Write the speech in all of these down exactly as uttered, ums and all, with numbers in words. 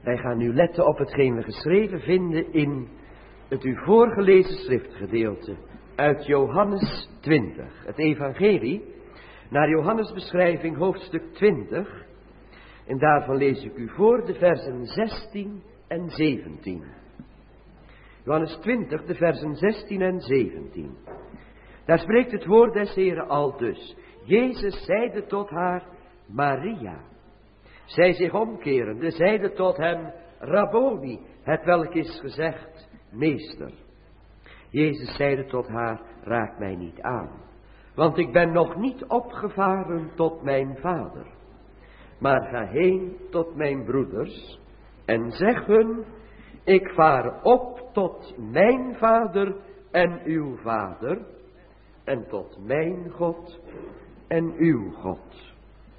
Wij gaan nu letten op hetgeen we geschreven vinden in het u voorgelezen schriftgedeelte uit Johannes twintig. Het evangelie naar Johannes beschrijving hoofdstuk twintig. En daarvan lees ik u voor de versen zestien en zeventien. Johannes twintig, de versen zestien en zeventien. Daar spreekt het woord des Heren aldus. Jezus zeide tot haar, Maria. Zij zich omkerende, zeide tot hem, Rabboni, het welk is gezegd, meester. Jezus zeide tot haar, raak mij niet aan, want ik ben nog niet opgevaren tot mijn vader. Maar ga heen tot mijn broeders en zeg hun, ik vaar op tot mijn vader en uw vader, en tot mijn God en uw God.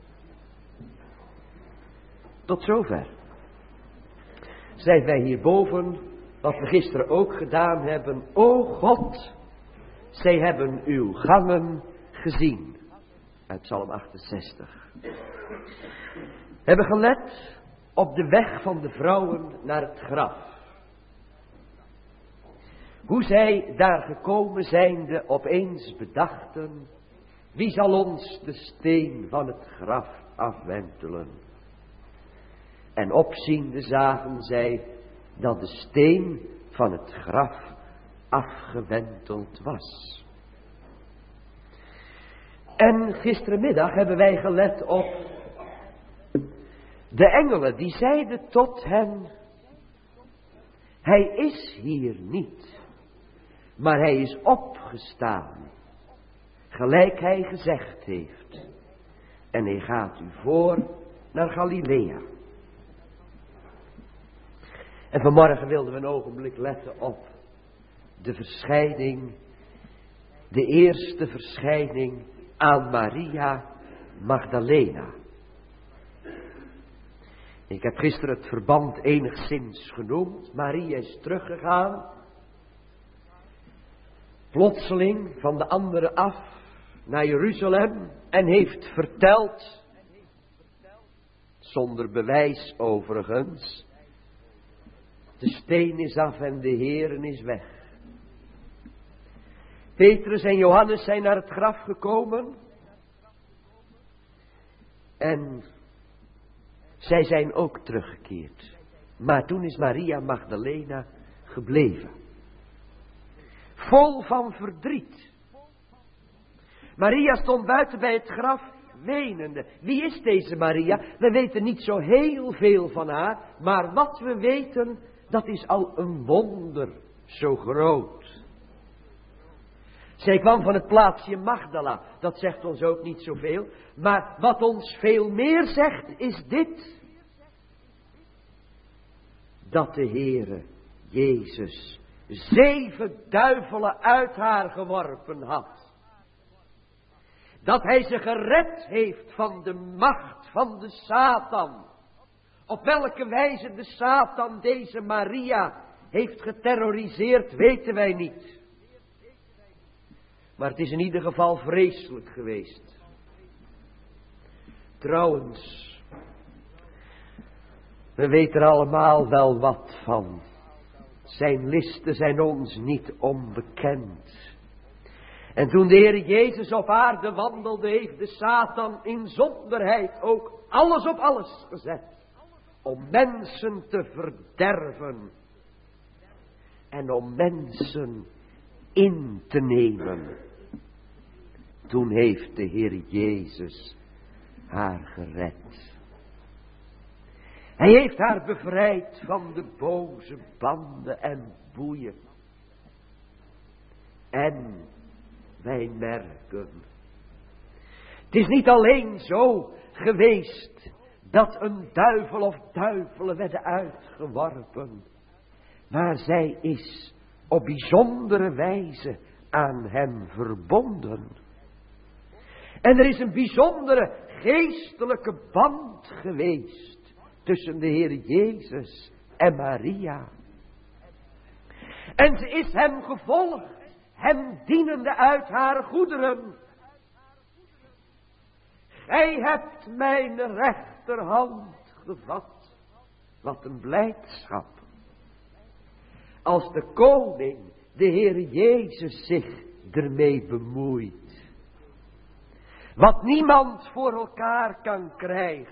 Tot zover. Zijn wij hierboven, wat we gisteren ook gedaan hebben, o God, zij hebben uw gangen gezien. Uit Psalm achtenzestig. We hebben gelet op de weg van de vrouwen naar het graf. Hoe zij daar gekomen zijnde opeens bedachten, wie zal ons de steen van het graf afwentelen? En opziende zagen zij dat de steen van het graf afgewenteld was. En gisterenmiddag hebben wij gelet op de engelen die zeiden tot hen, hij is hier niet, maar hij is opgestaan, gelijk hij gezegd heeft. En hij gaat u voor naar Galilea. En vanmorgen wilden we een ogenblik letten op de verschijning, de eerste verschijning aan Maria Magdalena. Ik heb gisteren het verband enigszins genoemd. Maria is teruggegaan, plotseling van de anderen af naar Jeruzalem en heeft verteld, zonder bewijs overigens, de steen is af en de Heeren is weg. Petrus en Johannes zijn naar het graf gekomen. En zij zijn ook teruggekeerd. Maar toen is Maria Magdalena gebleven. Vol van verdriet. Maria stond buiten bij het graf wenende. Wie is deze Maria? We weten niet zo heel veel van haar. Maar wat we weten, dat is al een wonder zo groot. Zij kwam van het plaatsje Magdala. Dat zegt ons ook niet zoveel. Maar wat ons veel meer zegt is dit. Dat de Heere Jezus zeven duivelen uit haar geworpen had. Dat hij ze gered heeft van de macht van de Satan. Op welke wijze de Satan deze Maria heeft geterroriseerd, weten wij niet. Maar het is in ieder geval vreselijk geweest. Trouwens, we weten er allemaal wel wat van. Zijn listen zijn ons niet onbekend. En toen de Heer Jezus op aarde wandelde, heeft de Satan in zonderheid ook alles op alles gezet. Om mensen te verderven. En om mensen in te nemen. Toen heeft de Heer Jezus haar gered. Hij heeft haar bevrijd van de boze banden en boeien. En wij merken, het is niet alleen zo geweest dat een duivel of duivelen werden uitgeworpen, maar zij is op bijzondere wijze aan hem verbonden. En er is een bijzondere geestelijke band geweest tussen de Heer Jezus en Maria. En ze is hem gevolgd, hem dienende uit haar goederen. Gij hebt mijn rechterhand gevat Wat een blijdschap. Als de koning, de Heer Jezus, zich ermee bemoeit. Wat niemand voor elkaar kan krijgen.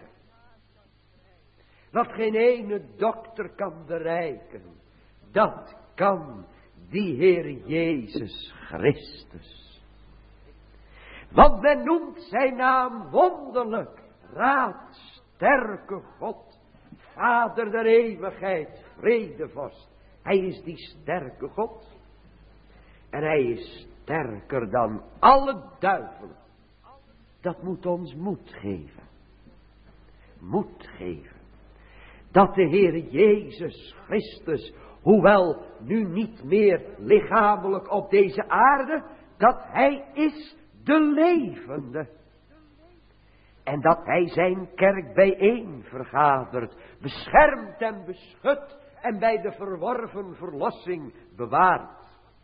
Wat geen ene dokter kan bereiken. Dat kan die Heer Jezus Christus. Want men noemt zijn naam wonderlijk. Raad, sterke God. Vader der eeuwigheid, vredevorst. Hij is die sterke God. En hij is sterker dan alle duivelen. Dat moet ons moed geven. Moed geven. Dat de Heer Jezus Christus, hoewel nu niet meer lichamelijk op deze aarde, dat hij is de levende. En dat hij zijn kerk bijeen vergadert, beschermt en beschut en bij de verworven verlossing bewaart.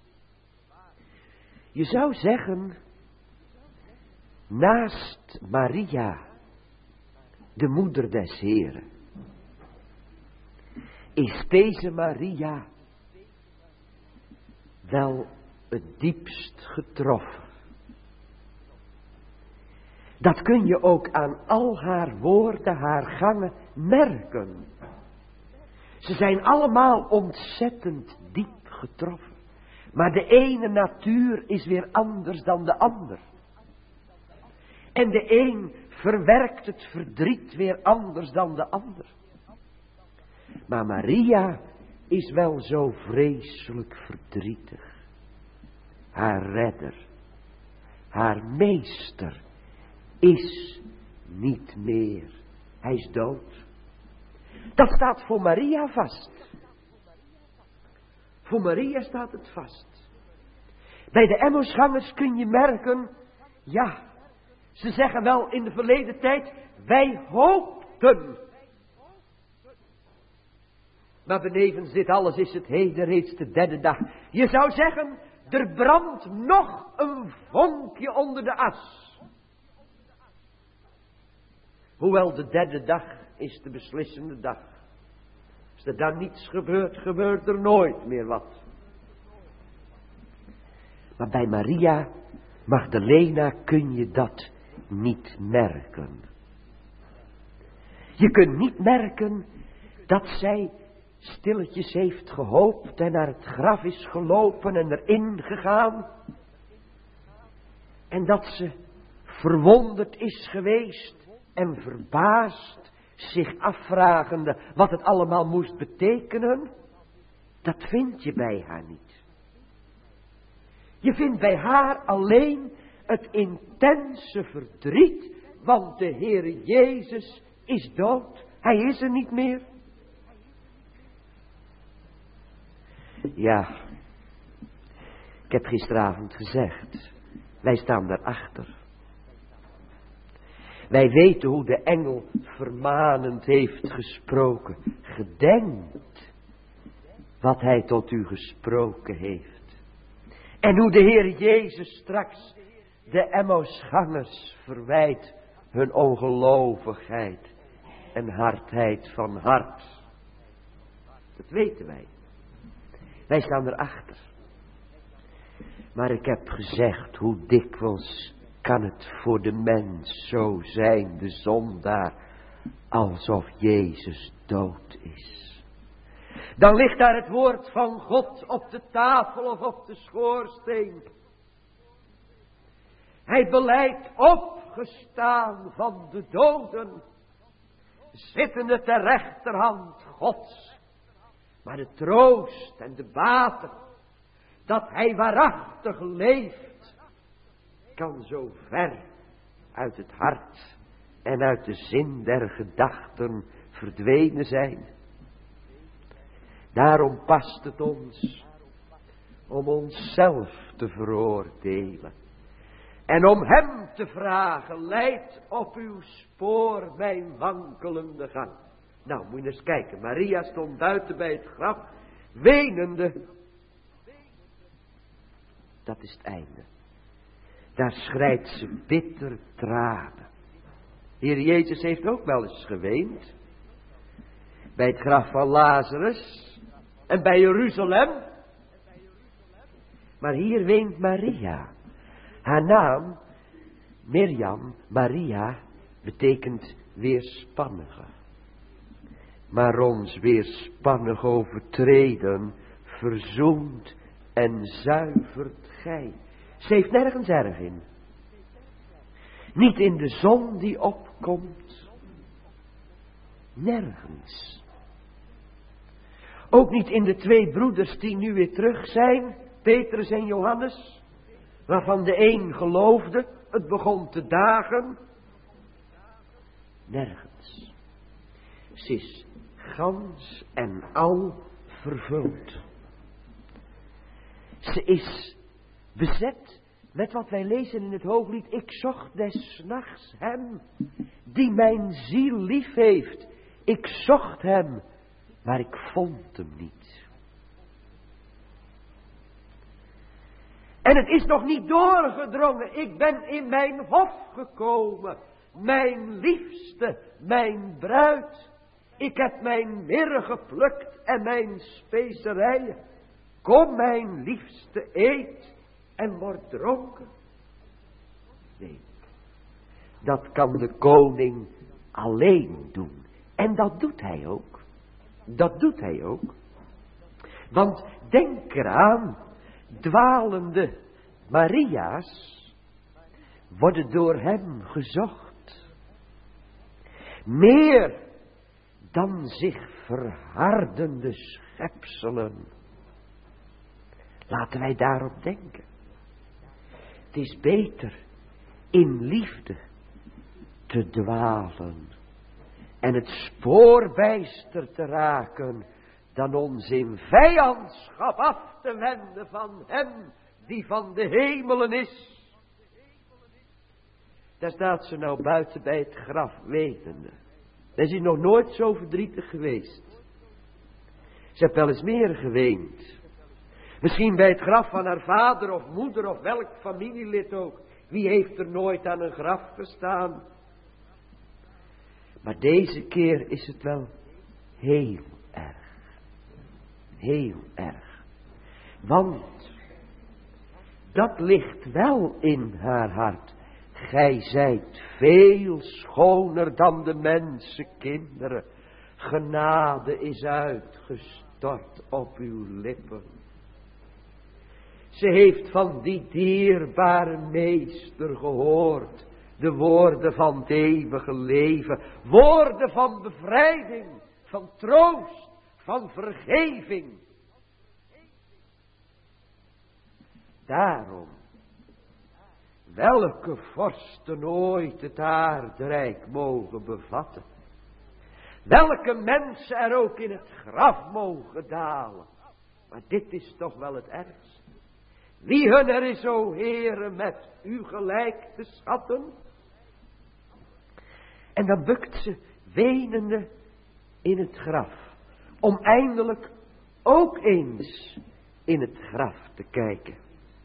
Je zou zeggen, naast Maria, de moeder des Heren, is deze Maria wel het diepst getroffen. Dat kun je ook aan al haar woorden, haar gangen merken. Ze zijn allemaal ontzettend diep getroffen. Maar de ene natuur is weer anders dan de ander. En de een verwerkt het verdriet weer anders dan de ander. Maar Maria is wel zo vreselijk verdrietig. Haar redder, haar meester, is niet meer. Hij is dood. Dat staat voor Maria vast. Voor Maria staat het vast. Bij de Emmausgangers kun je merken, ja, ze zeggen wel in de verleden tijd, wij hoopten. Maar benevens dit alles is het heden reeds de derde dag. Je zou zeggen, er brandt nog een vonkje onder de as. Hoewel de derde dag is de beslissende dag. Als er dan niets gebeurt, gebeurt er nooit meer wat. Maar bij Maria Magdalena kun je dat niet merken. Je kunt niet merken dat zij stilletjes heeft gehoopt en naar het graf is gelopen en erin gegaan. En dat ze verwonderd is geweest en verbaasd, zich afvragende wat het allemaal moest betekenen. Dat vind je bij haar niet. Je vindt bij haar alleen het intense verdriet, want de Heere Jezus is dood. Hij is er niet meer. Ja, ik heb gisteravond gezegd, wij staan daarachter. Wij weten hoe de engel vermanend heeft gesproken. Gedenkt wat hij tot u gesproken heeft. En hoe de Heer Jezus straks de Emmausgangers verwijt hun ongelovigheid en hardheid van hart. Dat weten wij. Wij staan erachter. Maar ik heb gezegd, hoe dikwijls kan het voor de mens zo zijn, de zondaar, alsof Jezus dood is. Dan ligt daar het woord van God op de tafel of op de schoorsteen. Hij belijdt opgestaan van de doden, zittende ter rechterhand Gods. Maar de troost en de baten, dat hij waarachtig leeft, kan zo ver uit het hart en uit de zin der gedachten verdwenen zijn. Daarom past het ons om onszelf te veroordelen en om hem te vragen, leid op uw spoor mijn wankelende gang. Nou, moet je eens kijken, Maria stond buiten bij het graf, wenende. Dat is het einde. Daar schrijft ze bitter tranen. Heer Jezus heeft ook wel eens geweend. bij het graf van Lazarus en bij Jeruzalem. Maar hier weent Maria. Haar naam, Mirjam, Maria, betekent weerspannige. Maar ons weerspannige overtreden, verzoent en zuivert gij. Ze heeft nergens erg in. Niet in de zon die opkomt. Nergens. Ook niet in de twee broeders die nu weer terug zijn, Petrus en Johannes, waarvan de een geloofde, het begon te dagen. Nergens. Ze is gans en al vervuld. Ze is bezet met wat wij lezen in het Hooglied. Ik zocht des nachts hem die mijn ziel lief heeft. Ik zocht hem, maar ik vond hem niet. En het is nog niet doorgedrongen. Ik ben in mijn hof gekomen. Mijn liefste, mijn bruid. Ik heb mijn mirre geplukt en mijn specerijen. Kom mijn liefste, eet en word dronken. Nee, dat kan de koning alleen doen. En dat doet hij ook. Dat doet hij ook. Want denk eraan, dwalende Maria's worden door hem gezocht. Meer dan zich verhardende schepselen. Laten wij daarop denken. Het is beter in liefde te dwalen en het spoor bijster te raken, dan ons in vijandschap af te wenden van hem die van de hemelen is. Daar staat ze nou buiten bij het graf wetende. En ze is nog nooit zo verdrietig geweest. Ze heeft wel eens meer geweend. Misschien bij het graf van haar vader of moeder of welk familielid ook. Wie heeft er nooit aan een graf gestaan? Maar deze keer is het wel heel erg. Heel erg. Want dat ligt wel in haar hart. Gij zijt veel schoner dan de mensenkinderen. Genade is uitgestort op uw lippen. Ze heeft van die dierbare meester gehoord. De woorden van het eeuwige leven. Woorden van bevrijding. Van troost. Van vergeving. Daarom. Welke vorsten ooit het aardrijk mogen bevatten. Welke mensen er ook in het graf mogen dalen. Maar dit is toch wel het ergste. Wie hun er is, o Heere, met u gelijk te schatten. En dan bukt ze wenende in het graf. Om eindelijk ook eens in het graf te kijken.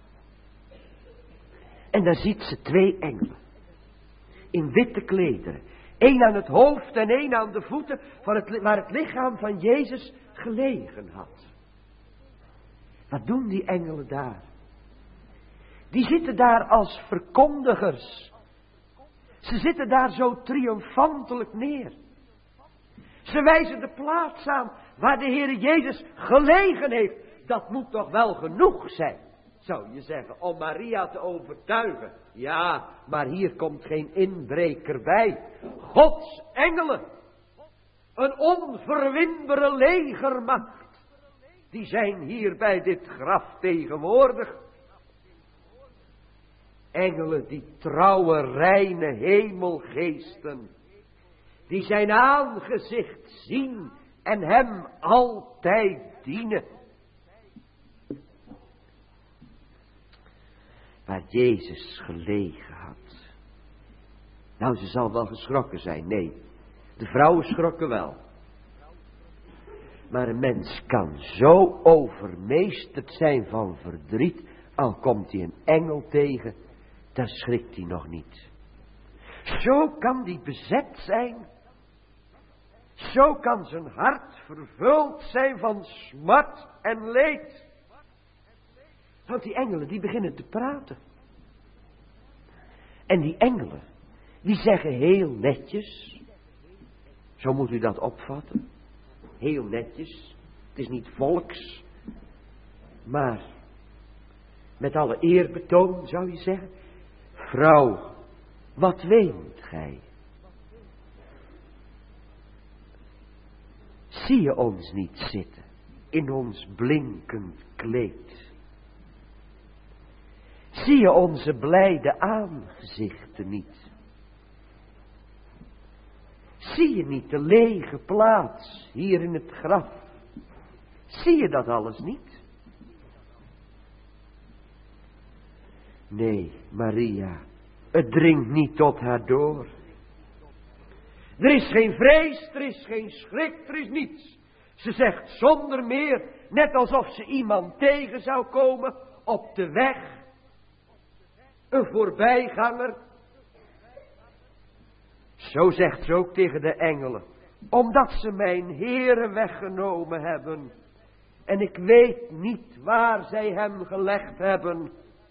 En dan ziet ze twee engelen. In witte klederen. Eén aan het hoofd en één aan de voeten. Van het, waar het lichaam van Jezus gelegen had. Wat doen die engelen daar? Die zitten daar als verkondigers. Ze zitten daar zo triomfantelijk neer. Ze wijzen de plaats aan waar de Heer Jezus gelegen heeft. Dat moet toch wel genoeg zijn, zou je zeggen, om Maria te overtuigen. Ja, maar hier komt geen inbreker bij. Gods engelen. Een onverwinbare legermacht. Die zijn hier bij dit graf tegenwoordig. Engelen die trouwe, reine hemelgeesten. Die zijn aangezicht zien en hem altijd dienen. Waar Jezus gelegen had. Nou, ze zal wel geschrokken zijn. Nee, de vrouwen schrokken wel. Maar een mens kan zo overmeesterd zijn van verdriet. Al komt hij een engel tegen, dan schrikt hij nog niet. Zo kan die bezet zijn Zo kan zijn hart vervuld zijn van smart en leed. Want die engelen die beginnen te praten. En die engelen, die zeggen heel netjes, zo moet u dat opvatten, heel netjes, het is niet volks, maar met alle eerbetoon zou je zeggen, vrouw, wat weent gij? Zie je ons niet zitten in ons blinkend kleed? Zie je onze blijde aangezichten niet? Zie je niet de lege plaats hier in het graf? Zie je dat alles niet? Nee, Maria, het dringt niet tot haar door. Er is geen vrees, er is geen schrik, er is niets. Ze zegt zonder meer, net alsof ze iemand tegen zou komen op de weg. Een voorbijganger. Zo zegt ze ook tegen de engelen. Omdat ze mijn Heere weggenomen hebben. En ik weet niet waar zij hem gelegd hebben.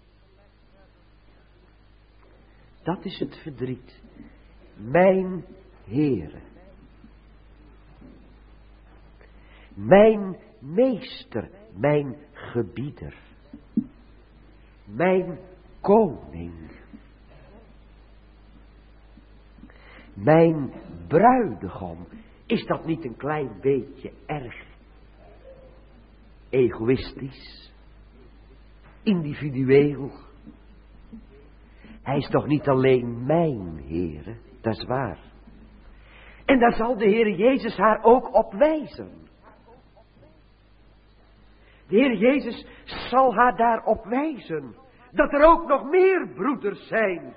Dat is het verdriet. Mijn Heere. Mijn meester, mijn gebieder. Mijn koning. Mijn bruidegom. Is dat niet een klein beetje erg egoïstisch? Individueel? Hij is toch niet alleen mijn Heere, dat is waar. En daar zal de Heere Jezus haar ook op wijzen. De Heer Jezus zal haar daarop wijzen. Dat er ook nog meer broeders zijn.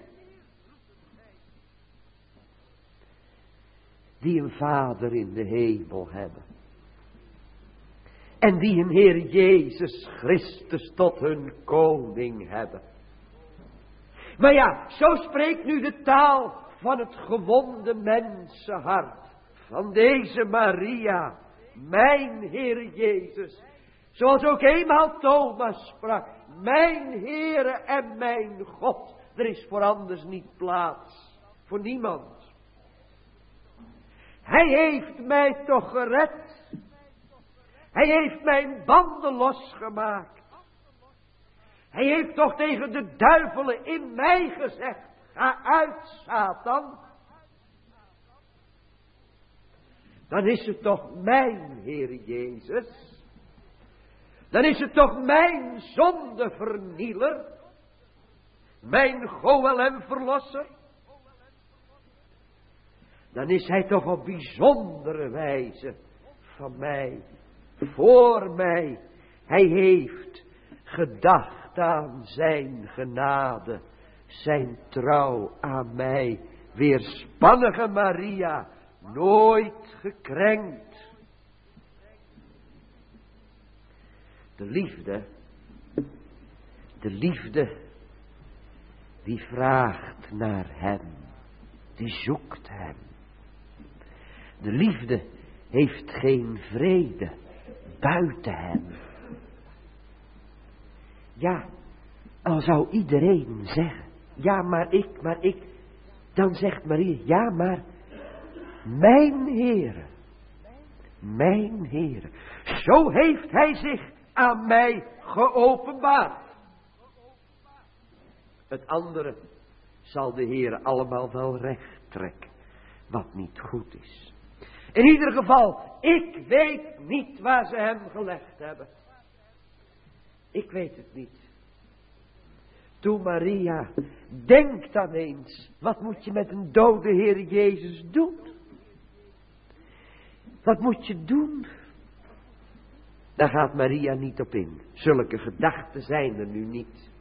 Die een Vader in de hemel hebben. En die een Heer Jezus Christus tot hun koning hebben. Maar ja, zo spreekt nu de taal van het gewonde mensenhart. Van deze Maria, mijn Heer Jezus. Zoals ook eenmaal Thomas sprak. Mijn Heere en mijn God. Er is voor anders niet plaats. Voor niemand. Hij heeft mij toch gered. Hij heeft mijn banden losgemaakt. Hij heeft toch tegen de duivelen in mij gezegd. Ga uit, Satan. Dan is het toch mijn Heere Jezus. Dan is het toch mijn zondevernieler. Mijn Goël en verlosser. Dan is hij toch op bijzondere wijze van mij, voor mij. Hij heeft gedacht aan zijn genade, zijn trouw aan mij. Weerspannige Maria, nooit gekrenkt. De liefde, de liefde, die vraagt naar hem, die zoekt hem. De liefde heeft geen vrede buiten hem. Ja, al zou iedereen zeggen, ja maar ik, maar ik, dan zegt Maria, ja maar mijn Heere, mijn Heere, zo heeft hij zich aan mij geopenbaard. Het andere zal de Heere allemaal wel recht trekken, wat niet goed is. In ieder geval, ik weet niet waar ze hem gelegd hebben. Ik weet het niet. Toe Maria, denk dan eens, wat moet je met een dode Heer Jezus doen? Wat moet je doen? Daar gaat Maria niet op in. Zulke gedachten zijn er nu niet.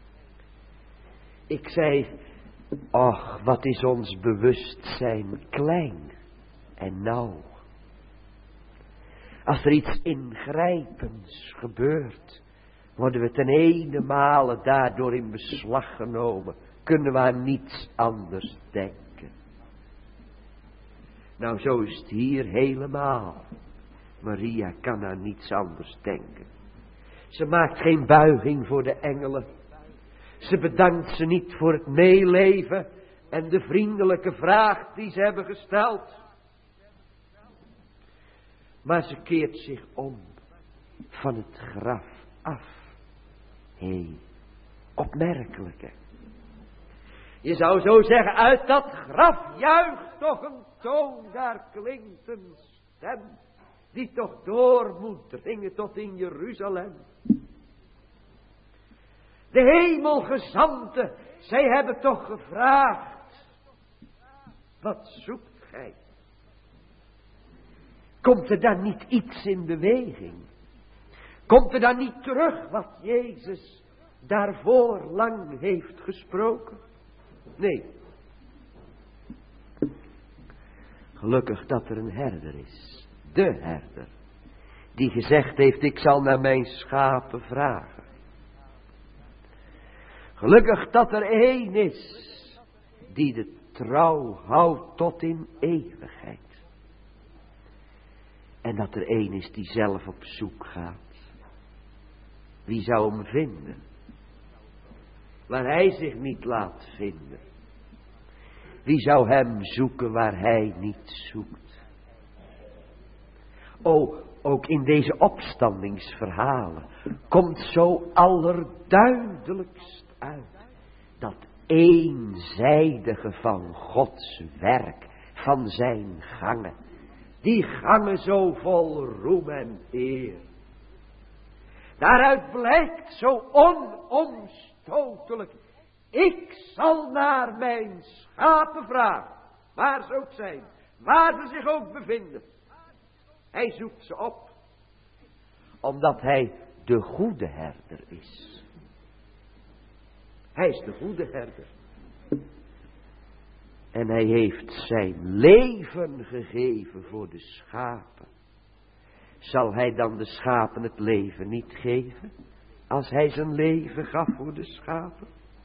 Ik zei, och, wat is ons bewustzijn klein en nauw. Als er iets ingrijpends gebeurt, worden we ten ene male daardoor in beslag genomen. Kunnen we aan niets anders denken. Nou, zo is het hier helemaal. Maria kan aan niets anders denken. Ze maakt geen buiging voor de engelen. Ze bedankt ze niet voor het meeleven en de vriendelijke vraag die ze hebben gesteld. Maar ze keert zich om van het graf af. Hé, hey, opmerkelijk hè. Je zou zo zeggen, uit dat graf juicht toch een toon, daar klinkt een stem, die toch door moet dringen tot in Jeruzalem. De hemelgezanten, zij hebben toch gevraagd, wat zoekt gij? Komt er dan niet iets in beweging? Komt er dan niet terug wat Jezus daarvoor lang heeft gesproken? Nee. Gelukkig dat er een herder is. De herder. Die gezegd heeft, ik zal naar mijn schapen vragen. Gelukkig dat er één is. Die de trouw houdt tot in eeuwigheid. En dat er één is die zelf op zoek gaat. Wie zou hem vinden? Waar hij zich niet laat vinden. Wie zou hem zoeken waar hij niet zoekt? O, ook in deze opstandingsverhalen komt zo allerduidelijkst uit dat eenzijdige van Gods werk, van zijn gangen, die gangen zo vol roem en eer. Daaruit blijkt zo onomstotelijk, ik zal naar mijn schapen vragen, waar ze ook zijn, waar ze zich ook bevinden. Hij zoekt ze op, omdat hij de goede herder is. Hij is de goede herder. En hij heeft zijn leven gegeven voor de schapen. Zal hij dan de schapen het leven niet geven? Als hij zijn leven gaf voor de schapen?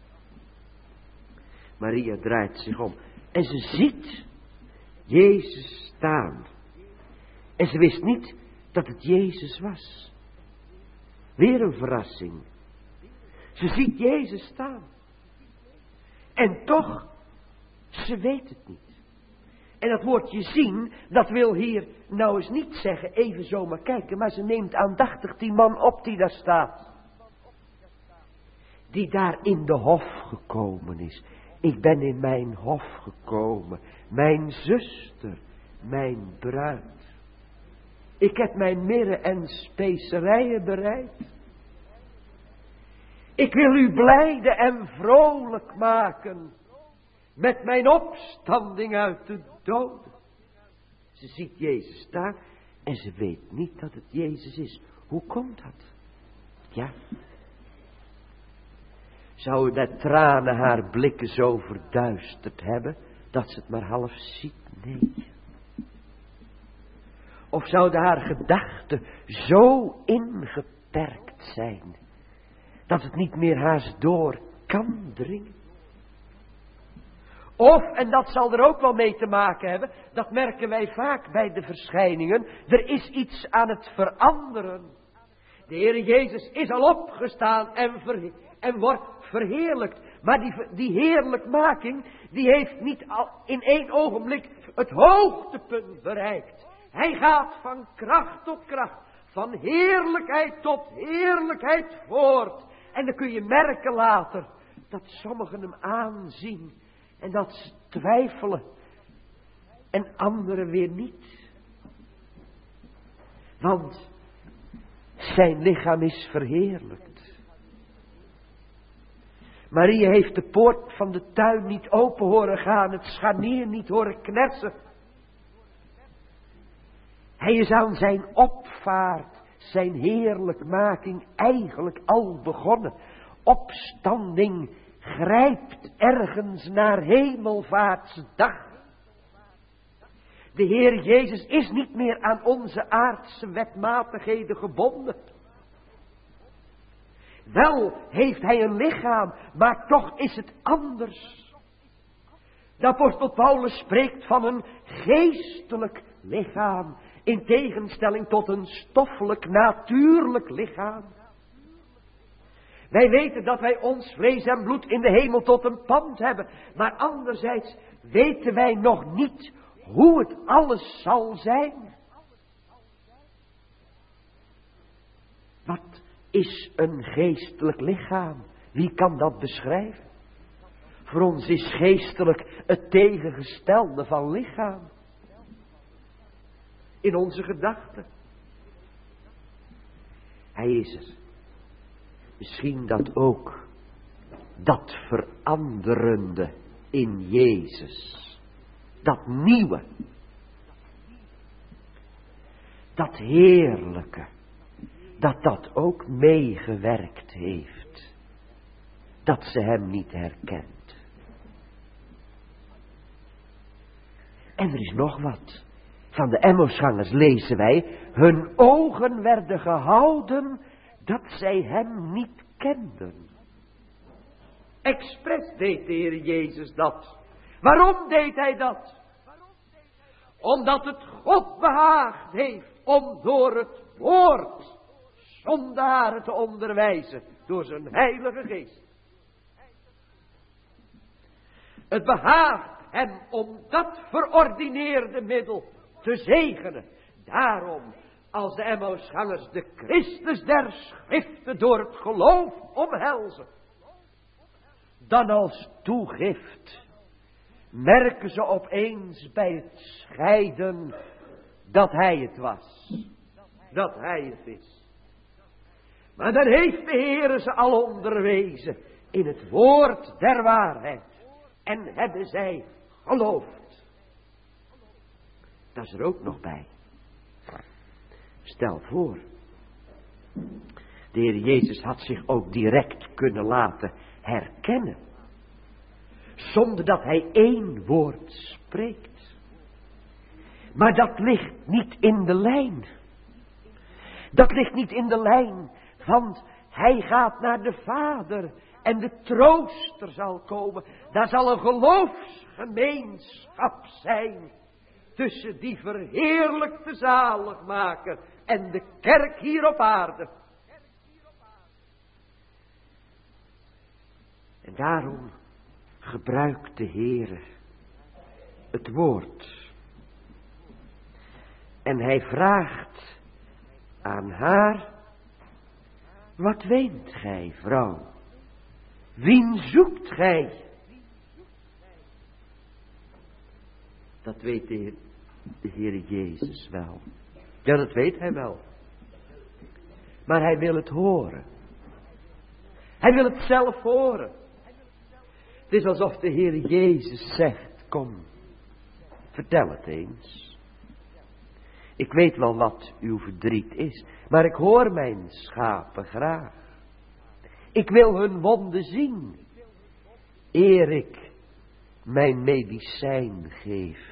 Maria draait zich om. En ze ziet Jezus staan. En ze wist niet dat het Jezus was. Weer een verrassing. Ze ziet Jezus staan. En toch, ze weet het niet. En dat woordje zien, dat wil hier nou eens niet zeggen, even zomaar kijken. Maar ze neemt aandachtig die man op die daar staat. Die daar in de hof gekomen is. Ik ben in mijn hof gekomen. Mijn zuster, mijn bruid. Ik heb mijn mirre en specerijen bereid. Ik wil u blijde en vrolijk maken. Met mijn opstanding uit de doden. Ze ziet Jezus staan en ze weet niet dat het Jezus is. Hoe komt dat? Ja. Zouden de tranen haar blikken zo verduisterd hebben dat ze het maar half ziet? Nee. Of zouden haar gedachten zo ingeperkt zijn dat het niet meer haast door kan dringen? Of, en dat zal er ook wel mee te maken hebben, dat merken wij vaak bij de verschijningen, er is iets aan het veranderen. De Heer Jezus is al opgestaan en, ver, en wordt verheerlijkt. Maar die, die heerlijkmaking, die heeft niet al in één ogenblik het hoogtepunt bereikt. Hij gaat van kracht tot kracht, van heerlijkheid tot heerlijkheid voort. En dan kun je merken later, dat sommigen hem aanzien. En dat ze twijfelen. En anderen weer niet. Want zijn lichaam is verheerlijkt. Maria heeft de poort van de tuin niet open horen gaan. Het scharnier niet horen knersen. Hij is aan zijn opvaart, zijn heerlijkmaking eigenlijk al begonnen. Opstanding grijpt ergens naar hemelvaartsdag. De Heer Jezus is niet meer aan onze aardse wetmatigheden gebonden. Wel heeft hij een lichaam, maar toch is het anders. De apostel Paulus spreekt van een geestelijk lichaam, in tegenstelling tot een stoffelijk, natuurlijk lichaam. Wij weten dat wij ons vlees en bloed in de hemel tot een pand hebben, maar anderzijds weten wij nog niet hoe het alles zal zijn. Wat is een geestelijk lichaam? Wie kan dat beschrijven? Voor ons is geestelijk het tegengestelde van lichaam. In onze gedachten. Hij is er. Misschien dat ook. Dat veranderende in Jezus. Dat nieuwe. Dat heerlijke. Dat dat ook meegewerkt heeft. Dat ze hem niet herkent. En er is nog wat. Van de Emmausgangers lezen wij. Hun ogen werden gehouden dat zij hem niet kenden. Expres deed de Heer Jezus dat. Waarom deed hij dat? Omdat het God behaagd heeft om door het woord zondaren te onderwijzen door zijn heilige geest. Het behaagt hem om dat verordineerde middel te zegenen. Daarom, als de Emmausgangers de Christus der Schriften door het geloof omhelzen, dan als toegift merken ze opeens bij het scheiden dat hij het was. Dat hij het is. Maar dan heeft de Heere ze al onderwezen in het woord der waarheid. En hebben zij geloofd. Dat is er ook nog bij. Stel voor. De Heer Jezus had zich ook direct kunnen laten herkennen. Zonder dat hij één woord spreekt. Maar dat ligt niet in de lijn. Dat ligt niet in de lijn. Want hij gaat naar de Vader. En de trooster zal komen. Daar zal een geloofsgemeenschap zijn. Tussen die verheerlijkte zaligmaker en de kerk hier op aarde. En daarom gebruikt de Heere het woord. En hij vraagt aan haar: wat weent gij, vrouw? Wien zoekt gij? Dat weet de Heer, de Heer Jezus wel. Ja, dat weet hij wel. Maar hij wil het horen. Hij wil het zelf horen. Het is alsof de Heer Jezus zegt: kom, vertel het eens. Ik weet wel wat uw verdriet is, maar ik hoor mijn schapen graag. Ik wil hun wonden zien, eer ik mijn medicijn geef.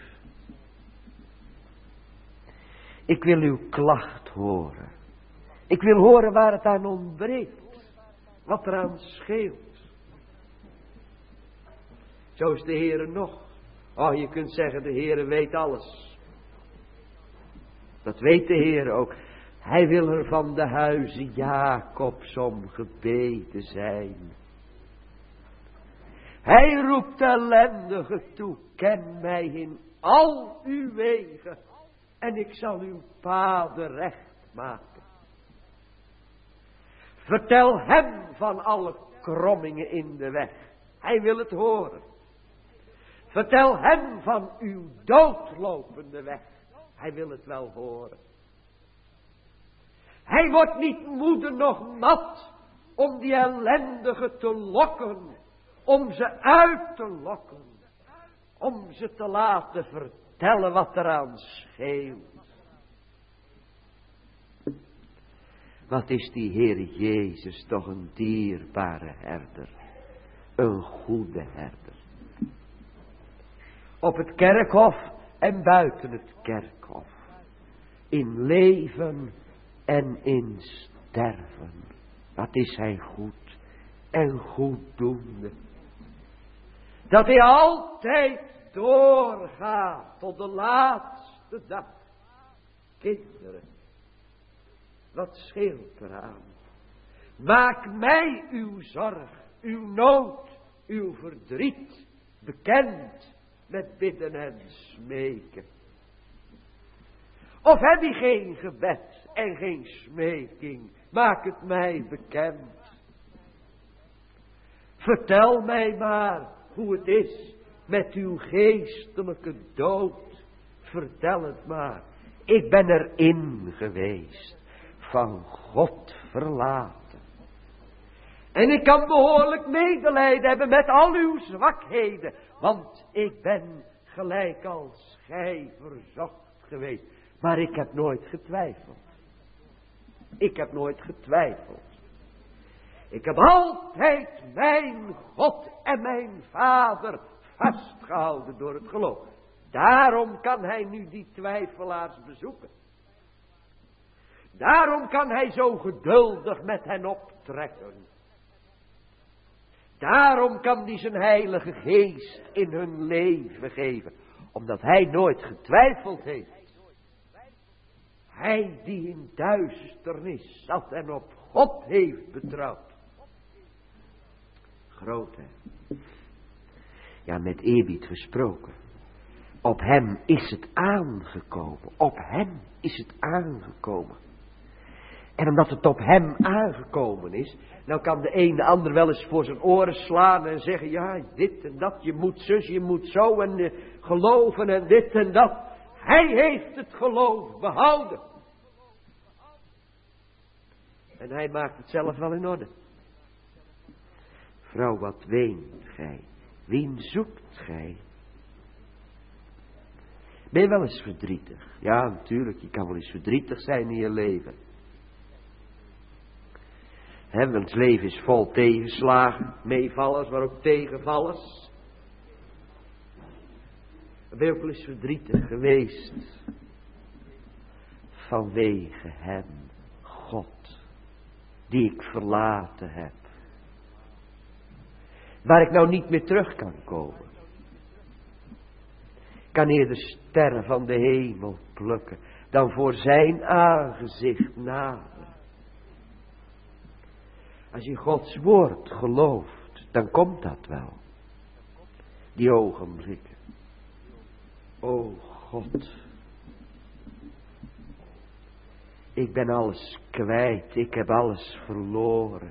Ik wil uw klacht horen. Ik wil horen waar het aan ontbreekt, wat eraan scheelt. Zo is de Heere nog. Oh, je kunt zeggen, de Heere weet alles. Dat weet de Heere ook. Hij wil er van de huizen Jacobs om gebeden zijn. Hij roept de ellendige toe: ken mij in al uw wegen en ik zal uw paden recht maken. Vertel hem van alle krommingen in de weg. Hij wil het horen. Vertel hem van uw doodlopende weg. Hij wil het wel horen. Hij wordt niet moede noch mat om die ellendige te lokken. Om ze uit te lokken. Om ze te laten vertellen wat eraan scheelt. Wat is die Heer Jezus toch een dierbare herder. Een goede herder. Op het kerkhof en buiten het kerkhof. In leven en in sterven. Wat is hij goed en goeddoende. Dat hij altijd doorgaat tot de laatste dag. Kinderen, wat scheelt eraan? Maak mij uw zorg, uw nood, uw verdriet bekend met bidden en smeken. Of heb je geen gebed en geen smeking, maak het mij bekend. Vertel mij maar hoe het is met uw geestelijke dood. Vertel het maar. Ik ben erin geweest, van God verlaten. En ik kan behoorlijk medelijden hebben met al uw zwakheden. Want ik ben gelijk als gij verzocht geweest. Maar ik heb nooit getwijfeld. Ik heb nooit getwijfeld. Ik heb altijd mijn God en mijn Vader vastgehouden door het geloof. Daarom kan hij nu die twijfelaars bezoeken. Daarom kan hij zo geduldig met hen optrekken. Daarom kan hij zijn heilige geest in hun leven geven. Omdat hij nooit getwijfeld heeft. Hij die in duisternis zat en op God heeft betrouwd. Groot hè. Ja, met eerbied gesproken. Op hem is het aangekomen. Op hem is het aangekomen. En omdat het op hem aangekomen is, nou kan de een de ander wel eens voor zijn oren slaan en zeggen, ja, dit en dat, je moet zus, je moet zo en uh, geloven en dit en dat. Hij heeft het geloof behouden. En hij maakt het zelf wel in orde. Vrouw, wat weent gij? Wien zoekt gij? Ben je wel eens verdrietig? Ja, natuurlijk, je kan wel eens verdrietig zijn in je leven. He, want het leven is vol tegenslagen, meevallers, maar ook tegenvallers. Ben je ook wel eens verdrietig geweest? Vanwege hem, God, die ik verlaten heb. Waar ik nou niet meer terug kan komen. Ik kan eerder sterren van de hemel plukken, dan voor zijn aangezicht naderen. Als je Gods woord gelooft, dan komt dat wel. Die ogenblikken. O God. Ik ben alles kwijt. Ik heb alles verloren.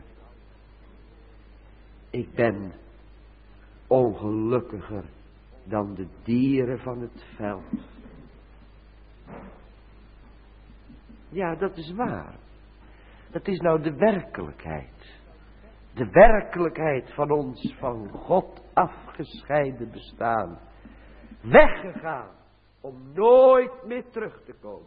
Ik ben ongelukkiger dan de dieren van het veld. Ja, dat is waar. Dat is nou de werkelijkheid. De werkelijkheid van ons van God afgescheiden bestaan. Weggegaan om nooit meer terug te komen.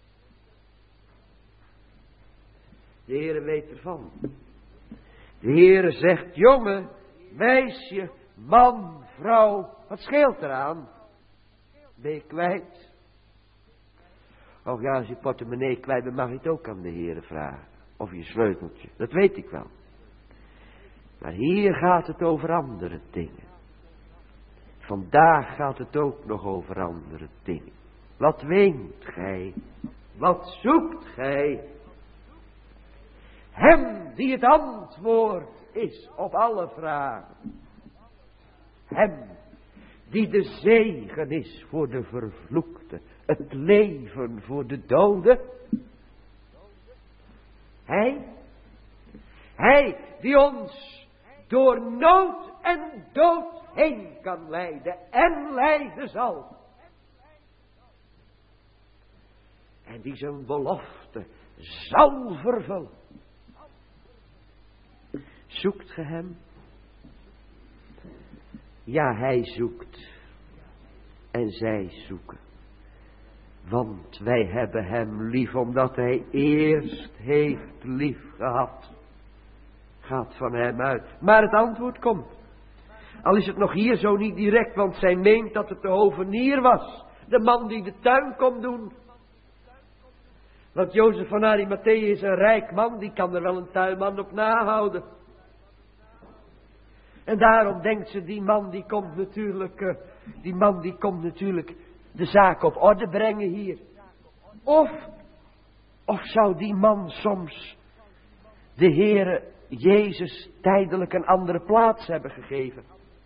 De Heere weet ervan. De Heere zegt, jongen, meisje, man, vrouw, wat scheelt eraan? Ben je kwijt? Och ja, als je portemonnee kwijt bent, mag je het ook aan de Heere vragen. Of je sleuteltje, dat weet ik wel. Maar hier gaat het over andere dingen. Vandaag gaat het ook nog over andere dingen. Wat weent gij? Wat zoekt gij? Hem die het antwoord is op alle vragen. Hem die de zegen is voor de vervloekte. Het leven voor de doden. Hij. Hij die ons door nood en dood heen kan leiden en leiden zal. En die zijn belofte zal vervullen. Zoekt ge hem? Ja, hij zoekt. En zij zoeken. Want wij hebben hem lief omdat hij eerst heeft lief gehad. Gaat van hem uit. Maar het antwoord komt. Al is het nog hier zo niet direct, want zij meent dat het de hovenier was. De man die de tuin komt doen. Want Jozef van Arimathea is een rijk man, die kan er wel een tuinman op nahouden. En daarom denkt ze, die man die komt natuurlijk, uh, die man die komt natuurlijk de zaak op orde brengen hier. Of, of zou die man soms de Heere Jezus tijdelijk een andere plaats hebben gegeven?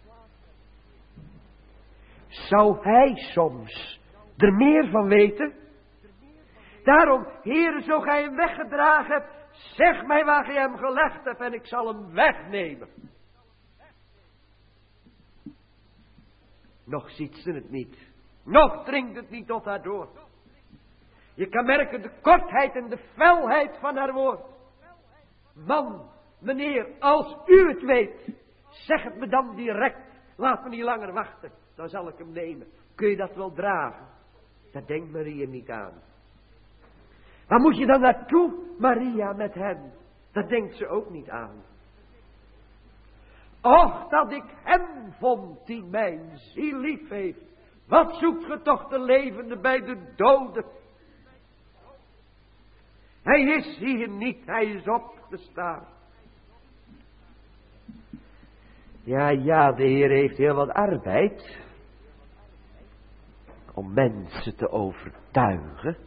Zou hij soms er meer van weten? Daarom, Heere, zo gij hem weggedragen hebt, zeg mij waar gij hem gelegd hebt en ik zal hem wegnemen. Nog ziet ze het niet. Nog dringt het niet tot haar door. Je kan merken de kortheid en de felheid van haar woord. Man, meneer, als u het weet, zeg het me dan direct. Laat me niet langer wachten, dan zal ik hem nemen. Kun je dat wel dragen? Daar denkt Maria niet aan. Waar moet je dan naartoe, Maria, met hem? Daar denkt ze ook niet aan. Och, dat ik hem vond die mijn ziel lief heeft. Wat zoekt ge toch de levende bij de doden? Hij is hier niet, hij is opgestaan. Ja, ja, de Heer heeft heel wat arbeid om mensen te overtuigen.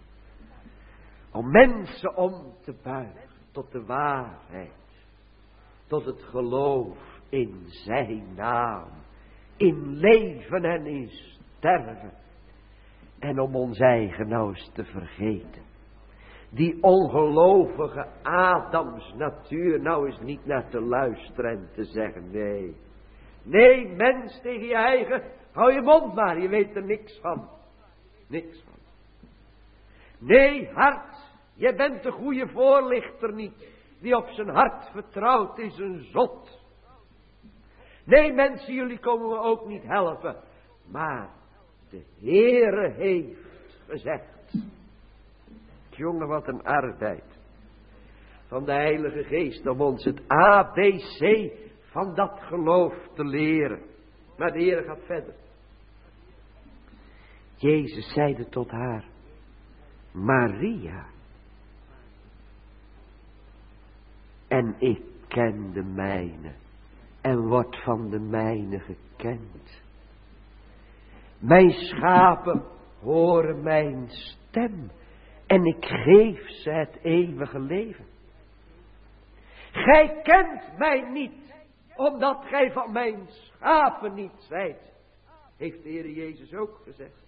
Om mensen om te buigen tot de waarheid. Tot het geloof in zijn naam. In leven en in sterven. En om ons eigen nou eens te vergeten. Die ongelovige Adams natuur nou eens niet naar te luisteren en te zeggen nee. Nee, mens, tegen je eigen, hou je mond maar, je weet er niks van. Niks van. Nee, hart, je bent de goede voorlichter niet. Die op zijn hart vertrouwt is een zot. Nee, mensen, jullie komen me ook niet helpen. Maar de Heere heeft gezegd. Jongen, wat een arbeid van de Heilige Geest om ons het A B C van dat geloof te leren. Maar de Heere gaat verder. Jezus zeide tot haar, Maria. En ik ken de mijne en word van de mijne gekend. Mijn schapen horen mijn stem. En ik geef ze het eeuwige leven. Gij kent mij niet, omdat gij van mijn schapen niet zijt. Heeft de Heer Jezus ook gezegd.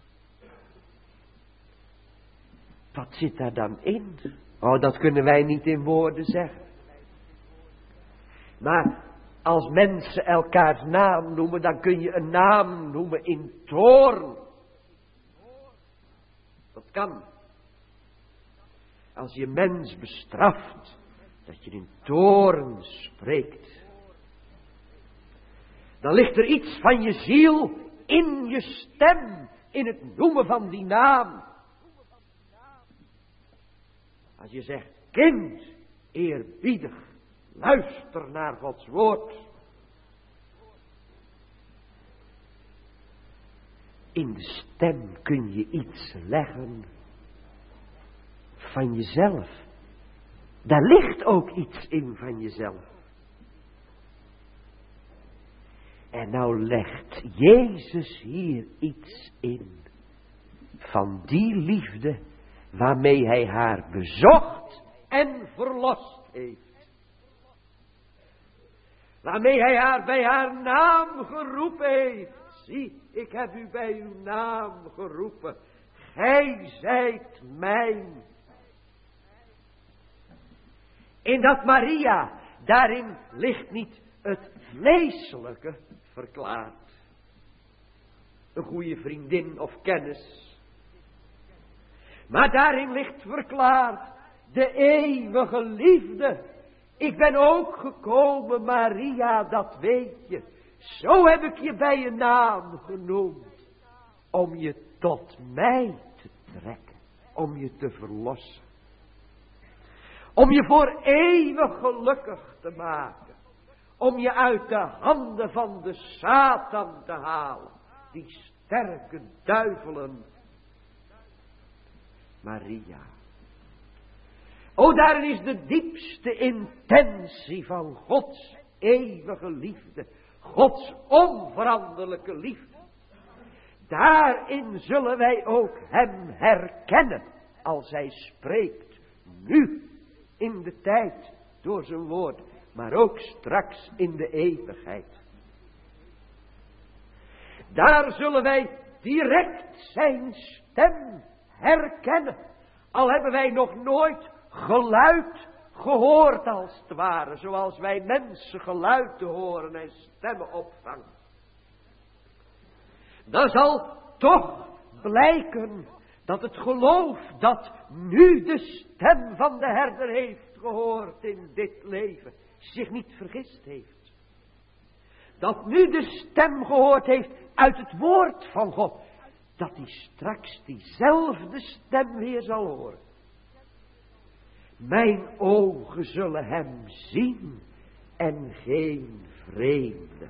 Wat zit daar dan in? Oh, dat kunnen wij niet in woorden zeggen. Maar als mensen elkaars naam noemen, dan kun je een naam noemen in toorn. Dat kan. Als je mens bestraft, dat je in toorn spreekt. Dan ligt er iets van je ziel in je stem, in het noemen van die naam. Als je zegt, kind, eerbiedig, luister naar Gods woord. In de stem kun je iets leggen van jezelf. Daar ligt ook iets in van jezelf. En nou legt Jezus hier iets in van die liefde waarmee hij haar bezocht en verlost heeft. Waarmee hij haar bij haar naam geroepen heeft. Zie, ik heb u bij uw naam geroepen. Gij zijt mijn. In dat Maria, daarin ligt niet het vleeselijke verklaard. Een goede vriendin of kennis. Maar daarin ligt verklaard de eeuwige liefde. Ik ben ook gekomen, Maria, dat weet je. Zo heb ik je bij je naam genoemd. Om je tot mij te trekken. Om je te verlossen. Om je voor eeuwig gelukkig te maken. Om je uit de handen van de Satan te halen. Die sterke duivelen. Maria. O, daarin is de diepste intentie van Gods eeuwige liefde, Gods onveranderlijke liefde. Daarin zullen wij ook hem herkennen als hij spreekt, nu in de tijd door zijn woord, maar ook straks in de eeuwigheid. Daar zullen wij direct zijn stem herkennen, al hebben wij nog nooit geluid gehoord als het ware, zoals wij mensen geluiden horen en stemmen opvangen. Dan zal toch blijken dat het geloof dat nu de stem van de herder heeft gehoord in dit leven, zich niet vergist heeft. Dat nu de stem gehoord heeft uit het woord van God, dat hij straks diezelfde stem weer zal horen. Mijn ogen zullen hem zien en geen vreemde.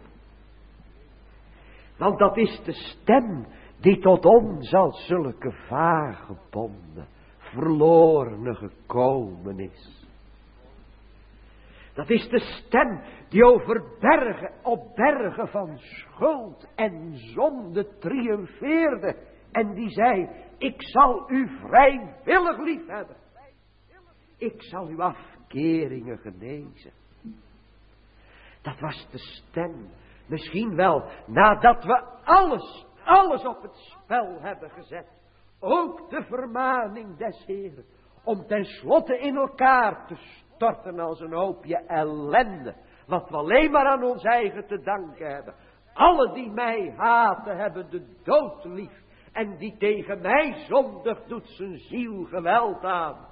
Want dat is de stem die tot ons als zulke vagebonden, verlorene gekomen is. Dat is de stem die over bergen op bergen van schuld en zonde triomfeerde. En die zei, ik zal u vrijwillig lief hebben. Ik zal uw afkeringen genezen. Dat was de stem. Misschien wel nadat we alles, alles op het spel hebben gezet. Ook de vermaning des Heeren. Om tenslotte in elkaar te storten als een hoopje ellende. Wat we alleen maar aan ons eigen te danken hebben. Alle die mij haten hebben de dood lief. En die tegen mij zondig doet zijn ziel geweld aan.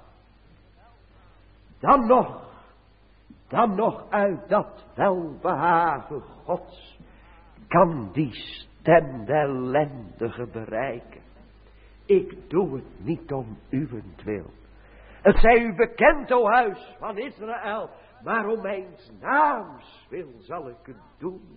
Dan nog, dan nog uit dat welbehagen Gods kan die stem de ellendige bereiken. Ik doe het niet om uwentwil. Het zij u bekend, o huis van Israël, maar om mijn naams wil zal ik het doen.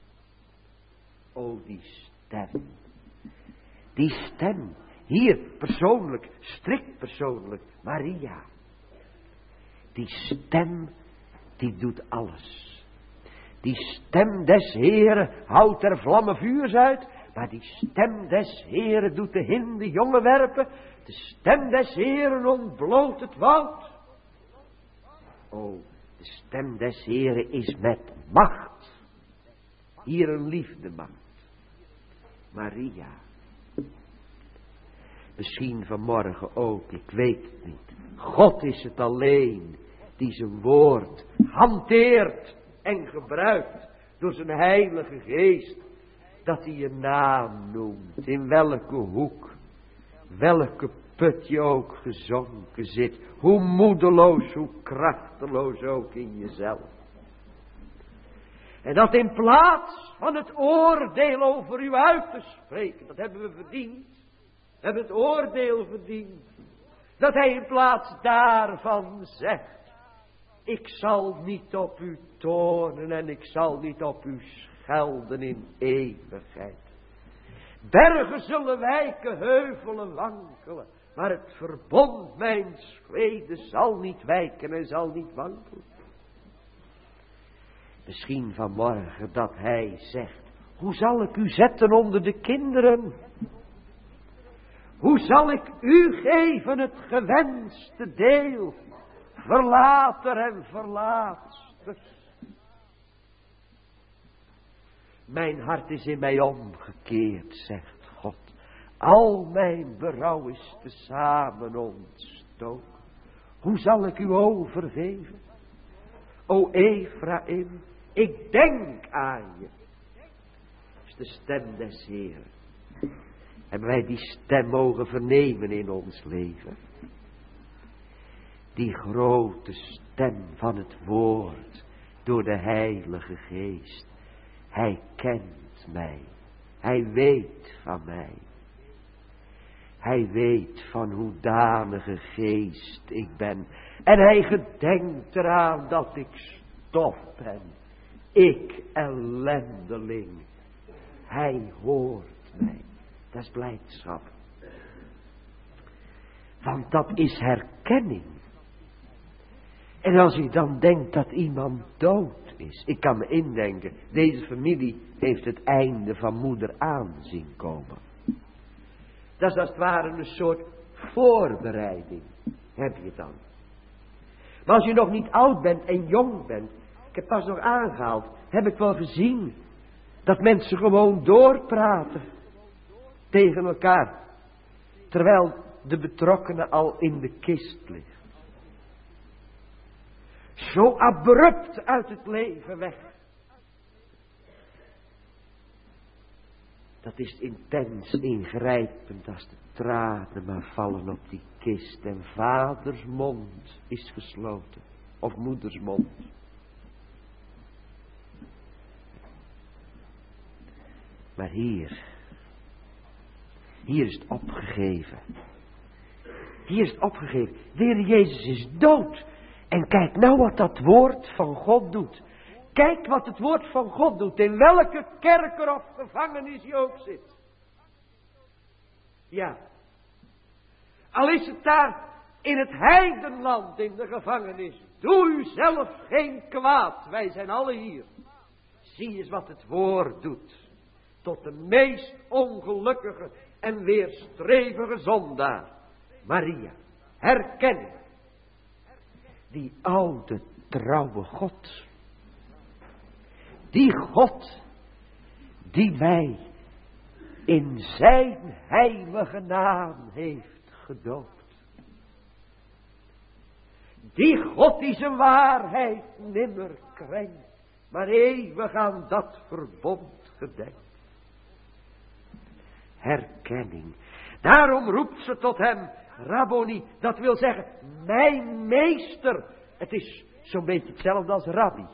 O die stem, die stem, hier persoonlijk, strikt persoonlijk, Maria. Die stem, die doet alles. Die stem des Heeren houdt er vlammen vuurs uit, maar die stem des Heeren doet de hinde jongen werpen. De stem des Heeren ontbloot het woud. O, de stem des Heeren is met macht. Hier een liefdemacht. Maria. Misschien vanmorgen ook, ik weet het niet. God is het alleen die zijn woord hanteert en gebruikt door zijn heilige geest. Dat hij je naam noemt, in welke hoek, welke put je ook gezonken zit. Hoe moedeloos, hoe krachteloos ook in jezelf. En dat in plaats van het oordeel over u uit te spreken, dat hebben we verdiend. We hebben het oordeel verdiend. Dat hij in plaats daarvan zegt, ik zal niet op u toornen en ik zal niet op u schelden in eeuwigheid. Bergen zullen wijken, heuvelen wankelen, maar het verbond mijns vredes zal niet wijken en zal niet wankelen. Misschien vanmorgen dat hij zegt, hoe zal ik u zetten onder de kinderen? Hoe zal ik u geven het gewenste deel, verlater en verlaatsters? Mijn hart is in mij omgekeerd, zegt God. Al mijn berouw is tezamen ontstoken. Hoe zal ik u overgeven? O Ephraim, ik denk aan je. Dat is de stem des Heeren. Hebben wij die stem mogen vernemen in ons leven? Die grote stem van het woord door de Heilige Geest. Hij kent mij. Hij weet van mij. Hij weet van hoedanige geest ik ben. En hij gedenkt eraan dat ik stof ben. Ik ellendeling. Hij hoort mij. Dat is blijdschap. Want dat is herkenning. En als u dan denkt dat iemand dood is. Ik kan me indenken, deze familie heeft het einde van moeder aan zien komen. Dat is als het ware een soort voorbereiding, heb je dan. Maar als je nog niet oud bent en jong bent, ik heb pas nog aangehaald, heb ik wel gezien dat mensen gewoon doorpraten tegen elkaar, terwijl de betrokkenen al in de kist ligt. Zo abrupt uit het leven weg. Dat is intens ingrijpend als de tranen maar vallen op die kist en vaders mond is gesloten. Of moeders mond. Maar hier, hier is het opgegeven. Hier is het opgegeven. De Heer Jezus is dood. En kijk nou wat dat woord van God doet. Kijk wat het woord van God doet. In welke kerker of gevangenis je ook zit. Ja. Al is het daar in het heidenland in de gevangenis. Doe u zelf geen kwaad. Wij zijn alle hier. Zie eens wat het woord doet. Tot de meest ongelukkige en weerstrevige zondaar. Maria. Herkenning. Die oude trouwe God. Die God die mij in zijn heilige naam heeft gedoopt. Die God die zijn waarheid nimmer krenkt, maar eeuwig aan dat verbond gedenkt. Herkenning. Daarom roept ze tot hem, Rabboni, dat wil zeggen, mijn meester. Het is zo'n beetje hetzelfde als rabbi.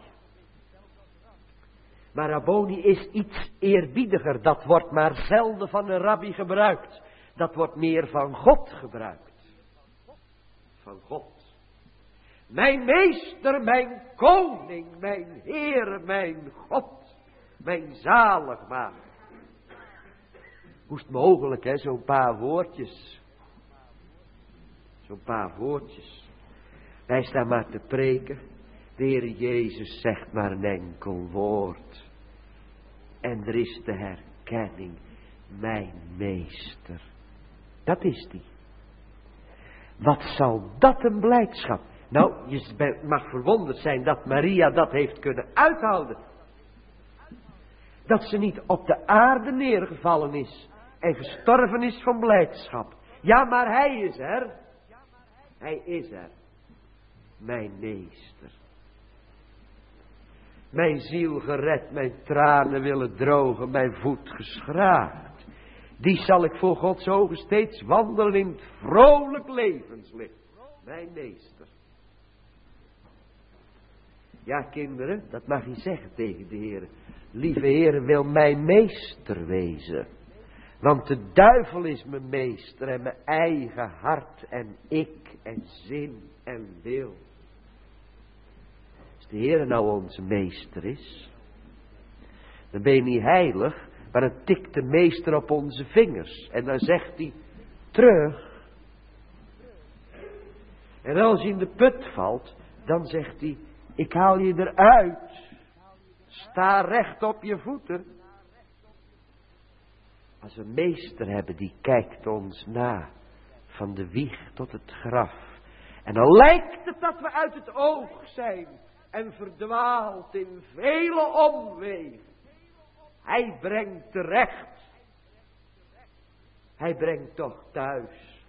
Maar Rabboni is iets eerbiediger. Dat wordt maar zelden van een rabbi gebruikt. Dat wordt meer van God gebruikt. Van God. Mijn meester, mijn koning, mijn Heere, mijn God. Mijn zaligmaker. Hoe is het mogelijk, hè, zo'n paar woordjes. Zo'n paar woordjes. Wij staan maar te preken. De Heer Jezus zegt maar een enkel woord. En er is de herkenning. Mijn meester. Dat is die. Wat zal dat een blijdschap. Nou, je mag verwonderd zijn dat Maria dat heeft kunnen uithouden. Dat ze niet op de aarde neergevallen is. En gestorven is van blijdschap. Ja, maar hij is er. Hij is er. Mijn meester. Mijn ziel gered, mijn tranen willen drogen, mijn voet geschraagd. Die zal ik voor Gods ogen steeds wandelen in het vrolijk levenslicht. Mijn meester. Ja, kinderen, dat mag je zeggen tegen de Heer. Lieve Heer, wil mijn meester wezen. Want de duivel is mijn meester en mijn eigen hart en ik en zin en wil. Als de Heer nou onze meester is, dan ben je niet heilig, maar dan tikt de meester op onze vingers. En dan zegt hij, terug. En als je in de put valt, dan zegt hij, ik haal je eruit. Sta recht op je voeten. Als we een meester hebben die kijkt ons na, van de wieg tot het graf. En dan lijkt het dat we uit het oog zijn en verdwaald in vele omwegen. Hij brengt terecht. Hij brengt toch thuis.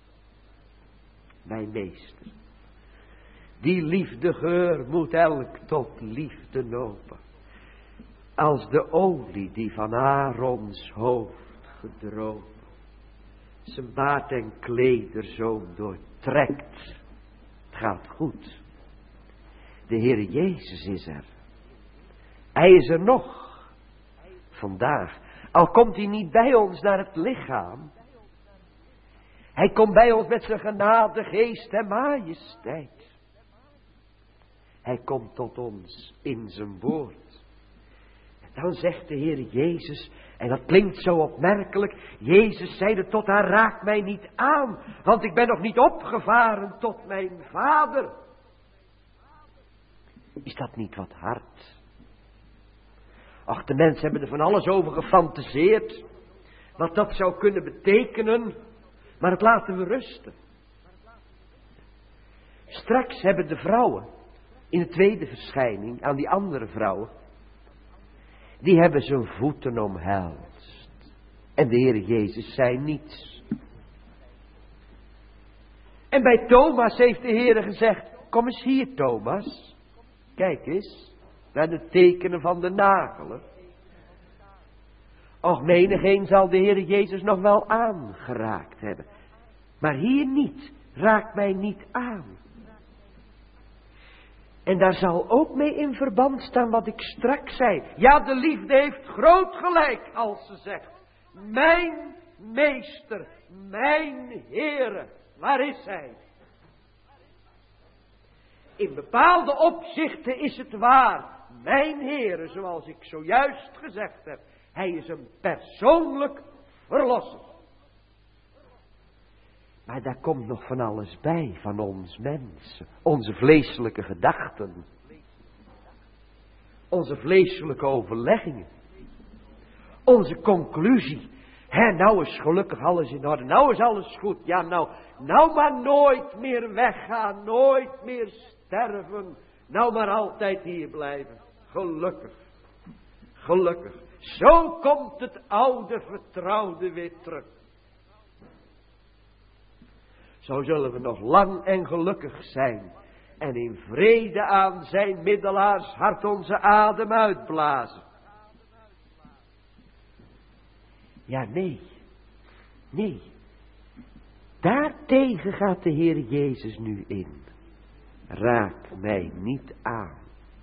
Mijn meester. Die liefdegeur moet elk tot liefde lopen. Als de olie die van Aarons hoofd gedropen. Zijn baard en klederzoom doortrekt. Het gaat goed. De Heer Jezus is er. Hij is er nog. Vandaag. Al komt hij niet bij ons naar het lichaam. Hij komt bij ons met zijn genade, geest en majesteit. Hij komt tot ons in zijn woord. En dan zegt de Heer Jezus, en dat klinkt zo opmerkelijk. Jezus zeide tot haar, raak mij niet aan, want ik ben nog niet opgevaren tot mijn Vader. Is dat niet wat hard? Ach, de mensen hebben er van alles over gefantaseerd. Wat dat zou kunnen betekenen. Maar het laten we rusten. Straks hebben de vrouwen, in de tweede verschijning, aan die andere vrouwen, die hebben zijn voeten omhelst. En de Heer Jezus zei niets. En bij Thomas heeft de Heer gezegd, kom eens hier Thomas. Kijk eens, naar de tekenen van de nagelen. Och, menigeen zal de Heer Jezus nog wel aangeraakt hebben. Maar hier niet, raakt mij niet aan. En daar zal ook mee in verband staan wat ik straks zei. Ja, de liefde heeft groot gelijk als ze zegt, mijn meester, mijn Heere, waar is hij? In bepaalde opzichten is het waar, mijn Heere, zoals ik zojuist gezegd heb. Hij is een persoonlijk verlosser. Maar daar komt nog van alles bij van ons mensen. Onze vleeselijke gedachten. Onze vleeselijke overleggingen. Onze conclusie. Hè, nou is gelukkig alles in orde. Nou is alles goed. Ja, nou, nou maar nooit meer weggaan. Nooit meer sterven. Nou maar altijd hier blijven. Gelukkig. Gelukkig. Zo komt het oude vertrouwde weer terug. Zo zullen we nog lang en gelukkig zijn. En in vrede aan zijn middelaars hart onze adem uitblazen. Ja, nee. Nee. Daartegen gaat de Heer Jezus nu in. Raak mij niet aan.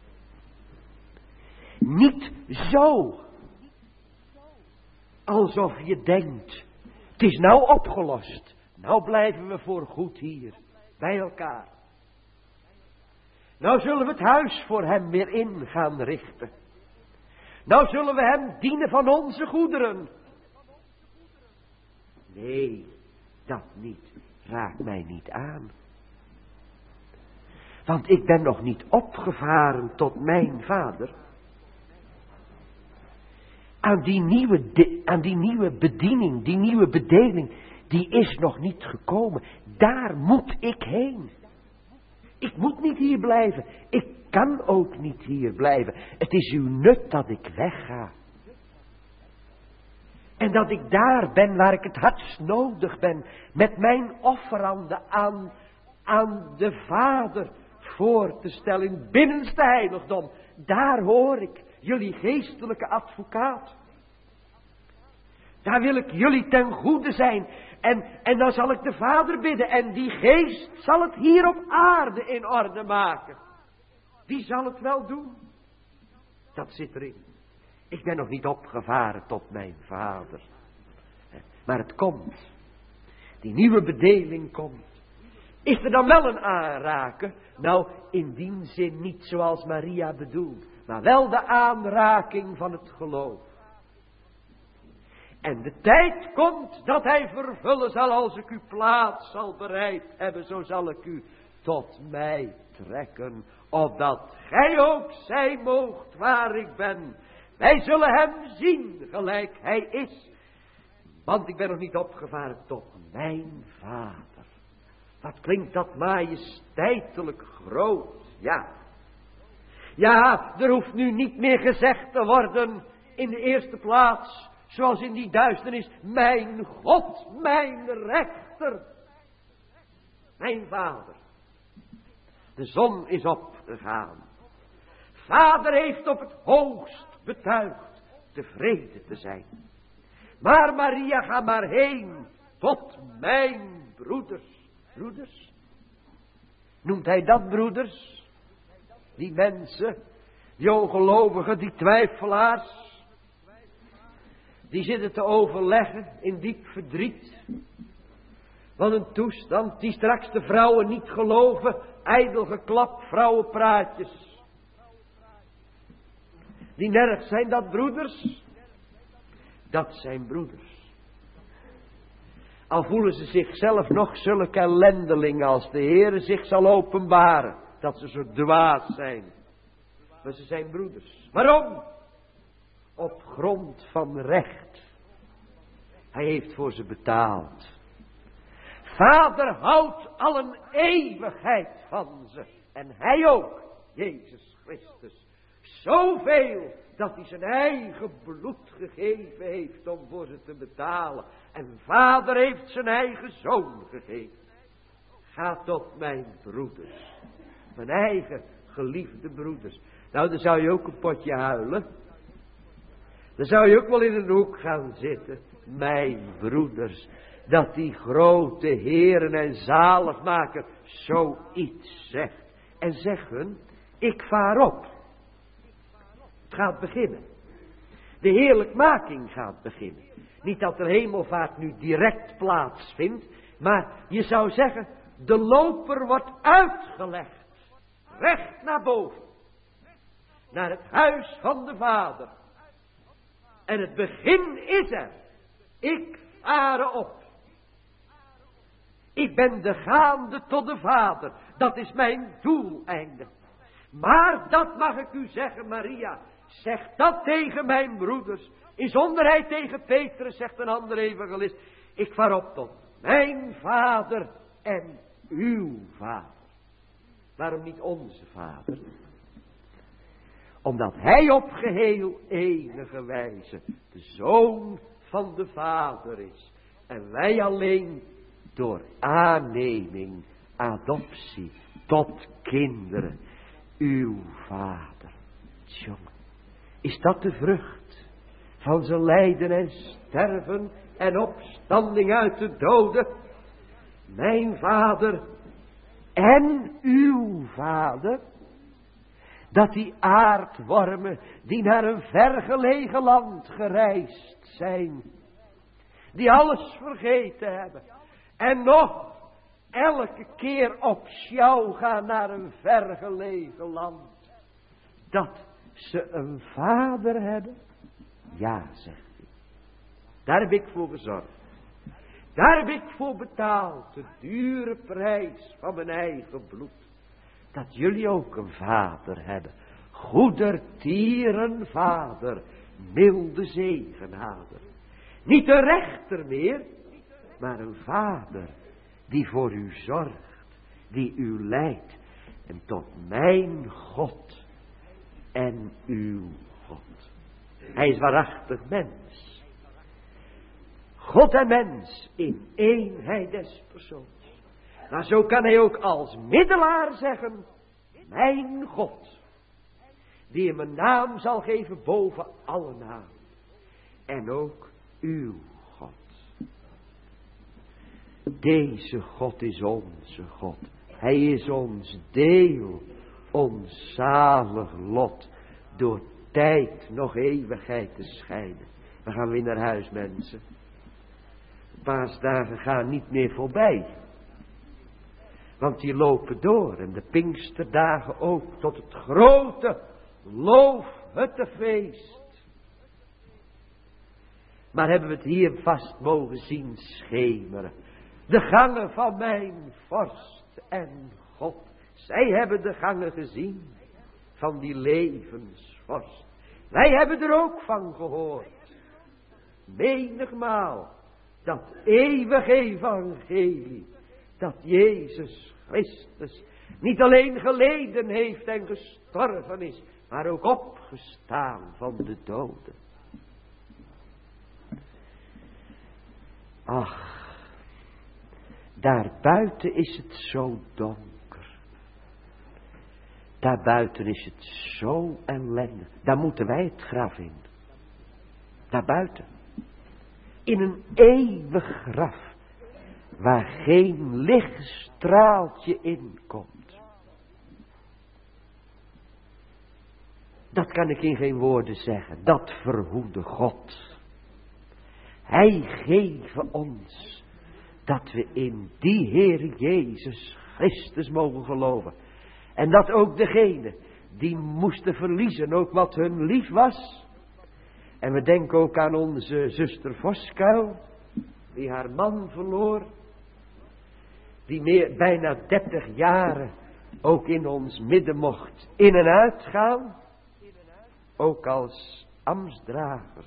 Niet zo. Alsof je denkt, het is nou opgelost. Nou blijven we voor goed hier, bij elkaar. Nou zullen we het huis voor hem weer in gaan richten. Nou zullen we hem dienen van onze goederen. Nee, dat niet. Raak mij niet aan. Want ik ben nog niet opgevaren tot mijn vader. Aan die nieuwe, de, aan die nieuwe bediening, die nieuwe bedeling, die is nog niet gekomen. Daar moet ik heen. Ik moet niet hier blijven. Ik kan ook niet hier blijven. Het is uw nut dat ik wegga. En dat ik daar ben waar ik het hardst nodig ben. Met mijn offeranden aan, aan de Vader voor te stellen. In het binnenste heiligdom. Daar hoor ik jullie geestelijke advocaat. Daar wil ik jullie ten goede zijn. En, en dan zal ik de Vader bidden. En die geest zal het hier op aarde in orde maken. Die zal het wel doen. Dat zit erin. Ik ben nog niet opgevaren tot mijn Vader. Maar het komt. Die nieuwe bedeling komt. Is er dan wel een aanraken? Nou, in die zin niet zoals Maria bedoelt. Maar wel de aanraking van het geloof. En de tijd komt dat hij vervullen zal als ik uw plaats zal bereid hebben. Zo zal ik u tot mij trekken. Opdat gij ook zijn moogt waar ik ben. Wij zullen hem zien gelijk hij is. Want ik ben nog niet opgevaren tot mijn Vader. Wat klinkt dat majesteitelijk groot. Ja. Ja, er hoeft nu niet meer gezegd te worden in de eerste plaats. Zoals in die duisternis. Mijn God, mijn rechter. Mijn Vader. De zon is opgegaan. Vader heeft op het hoogst betuigd tevreden te zijn. Maar Maria, ga maar heen tot mijn broeders. Broeders? Noemt hij dat broeders? Die mensen, die ongelovigen, die twijfelaars. Die zitten te overleggen in diep verdriet. Wat een toestand die straks de vrouwen niet geloven. Ijdel geklap, vrouwenpraatjes. Die nergens zijn dat broeders. Dat zijn broeders. Al voelen ze zichzelf nog zulke ellendelingen als de Heere zich zal openbaren. Dat ze zo dwaas zijn. maar ze zijn broeders. Waarom? Op grond van recht. Hij heeft voor ze betaald. Vader houdt al een eeuwigheid van ze. En hij ook, Jezus Christus. Zoveel dat hij zijn eigen bloed gegeven heeft om voor ze te betalen. En Vader heeft zijn eigen zoon gegeven. Ga tot mijn broeders. Mijn eigen geliefde broeders. Nou, dan zou je ook een potje huilen. Dan zou je ook wel in een hoek gaan zitten. Mijn broeders. Dat die grote heren en zaligmaker zoiets zegt. En zeg hun, ik vaar op. Het gaat beginnen. De heerlijkmaking gaat beginnen. Niet dat de hemelvaart nu direct plaatsvindt. Maar je zou zeggen, de loper wordt uitgelegd. Recht naar boven. Naar het huis van de Vader. En het begin is er. Ik vaar op. Ik ben de gaande tot de Vader. Dat is mijn doeleinde. Maar dat mag ik u zeggen, Maria. Zeg dat tegen mijn broeders. In zonderheid tegen Petrus, zegt een andere evangelist. Ik vaar op tot mijn Vader en uw Vader. Waarom niet onze Vader? Omdat hij op geheel enige wijze de Zoon van de Vader is. En wij alleen door aanneming, adoptie, tot kinderen, uw Vader. Jongen, is dat de vrucht van zijn lijden en sterven en opstanding uit de doden? Mijn Vader en uw Vader? Dat die aardwormen die naar een vergelegen land gereisd zijn, die alles vergeten hebben en nog elke keer op sjouw gaan naar een vergelegen land, dat ze een vader hebben? Ja, zegt hij. Daar heb ik voor gezorgd. Daar heb ik voor betaald, de dure prijs van mijn eigen bloed. Dat jullie ook een vader hebben. Goedertieren vader, milde zegenhader. Niet een rechter meer, maar een vader die voor u zorgt, die u leidt. En tot mijn God en uw God. Hij is waarachtig mens. God en mens in eenheid des persoons. Maar zo kan hij ook als middelaar zeggen, mijn God, die hem een naam zal geven boven alle naam. En ook uw God. Deze God is onze God. Hij is ons deel, ons zalig lot, door tijd nog eeuwigheid te scheiden. We gaan weer naar huis, mensen. De paasdagen gaan niet meer voorbij. Want die lopen door en de Pinksterdagen ook tot het grote loofhuttenfeest. Maar hebben we het hier vast mogen zien schemeren. De gangen van mijn vorst en God. Zij hebben de gangen gezien van die levensvorst. Wij hebben er ook van gehoord. Menigmaal dat eeuwig evangelie. Dat Jezus Christus niet alleen geleden heeft en gestorven is, maar ook opgestaan van de doden. Ach, daarbuiten is het zo donker. Daarbuiten is het zo ellendig. Daar moeten wij het graf in. Daarbuiten. In een eeuwig graf. Waar geen lichtstraaltje in komt. Dat kan ik in geen woorden zeggen. Dat verhoede God. Hij geeft ons dat we in die Heer Jezus Christus mogen geloven. En dat ook degene die moesten verliezen, ook wat hun lief was. En we denken ook aan onze zuster Voskuil, die haar man verloor. Die meer, bijna dertig jaren ook in ons midden mocht in en uitgaan. ook als ambtsdrager.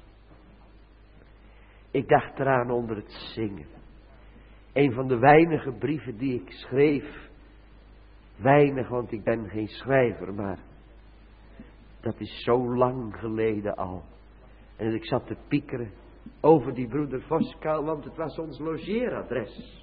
Ik dacht eraan onder het zingen. Een van de weinige brieven die ik schreef. Weinig, want ik ben geen schrijver, maar dat is zo lang geleden al. En ik zat te piekeren over die broeder Voskuil, want het was ons logeeradres.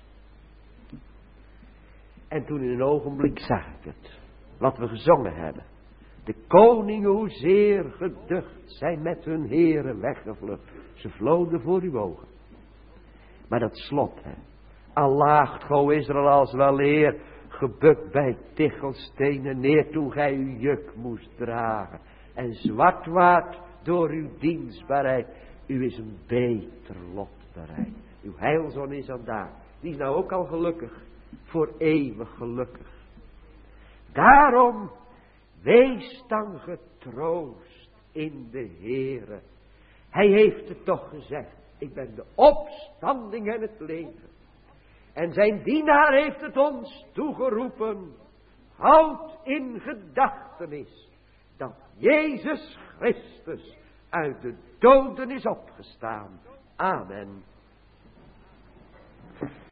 En toen in een ogenblik zag ik het, wat we gezongen hebben. De koningen hoezeer geducht zijn met hun heren weggevlucht. Ze vloden voor uw ogen. Maar dat slot, hè. Al laagt go Israël als wel eer, gebukt bij tichelstenen neer, toen gij uw juk moest dragen. En zwart waard door uw dienstbaarheid. U is een beter lot bereid. Uw heilzon is aan daar. Die is nou ook al gelukkig. Voor eeuwig gelukkig. Daarom, wees dan getroost in de Heere. Hij heeft het toch gezegd. Ik ben de opstanding en het leven. En zijn dienaar heeft het ons toegeroepen. Houd in gedachtenis dat Jezus Christus uit de doden is opgestaan. Amen.